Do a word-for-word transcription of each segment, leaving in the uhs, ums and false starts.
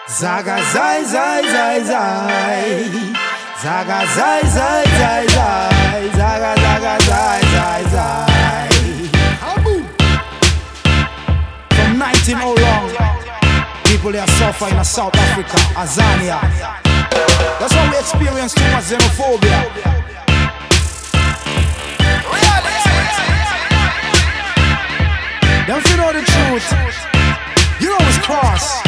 Zaga zai zai zai zai. Zaga zai zai zai zai. Zaga zaga zai zai zai. From nineteen oh long, people there suffer in South Africa, Azania. That's why we experience too much xenophobia. Them feel know the truth. You know it's cross.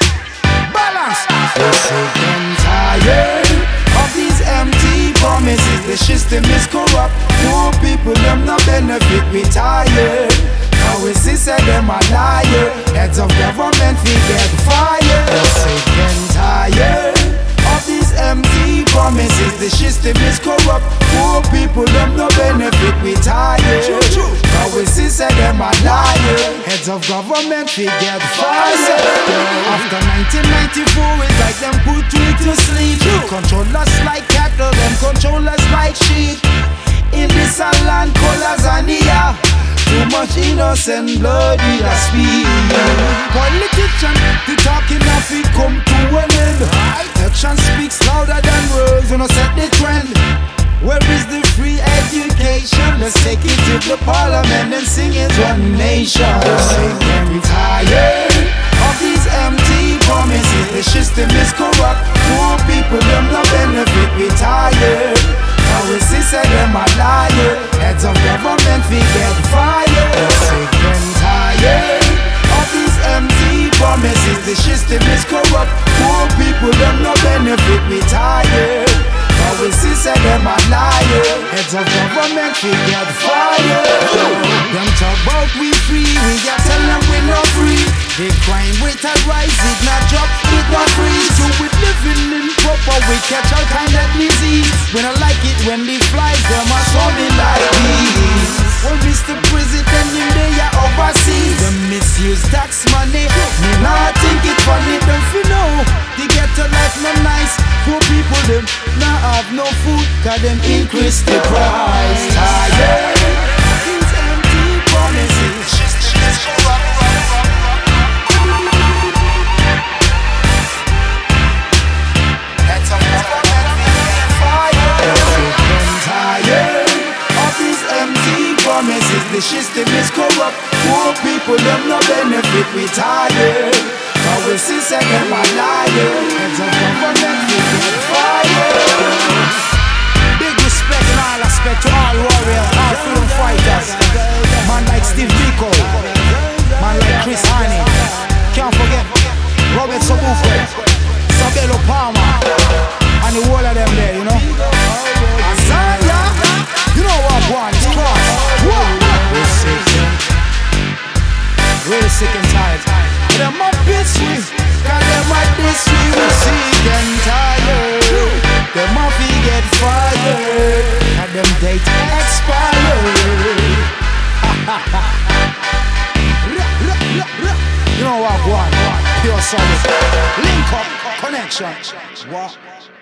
Balance. They say them tired of these empty promises. The system is corrupt. Poor people them no benefit. We tired. Now we see say them a liar. Heads of government we get fired. They say them tired of these empty promises. The system is corrupt. Poor people them no benefit. We tired. Now we see say them a liar. Heads of government we get fired. After nineteen ninety-four it's like them put we to sleep. Control us like cattle, them control us like sheep. In this land called Azania, too much innocent blood we are speak. Politician, the talking of it come to an end. Action speaks louder than words, you know set the trend. Where is the free education? Let's take it to the parliament and sing it one nation. They say them tired of these empty promises. The system is corrupt. Poor people them no benefit. We tired. Now we see say them a liar. Heads of government we get fired. They say them tired of these empty promises. The system is corrupt. Poor people them no benefit. We tired. Now we see say them a liar. Heads of government we get fired. Them talk about we free. We got tell them we not free. They crime with a rise, it not drop, it not freeze. So we living in proper, we catch all kind of disease. When I like it when they flies, them a me like these. Well, Mister President, in they are overseas. Them misuse tax money, me not think it funny. Them fi know, they get a life no nice. Poor people them not have no food, cause them increase the price. Tired, these empty promises. The system is corrupt. Poor people them no benefit. We tired. Now we see say them a liar. Heads of government we get fired. Big respect and all respect to all warriors, all freedom fighters. Man like Steve Biko, man like Chris Hani. Can't forget Robert Sobukwe, Sabelo Palmer, and the whole of them there, you know. Azania, you know what one is cross. What? We're sick, really sick and tired. Them up this way, cause them up this way. We're sick and tired. Them up we get fired, and them date expired. You know what, one pure solid. Link up, connection. What?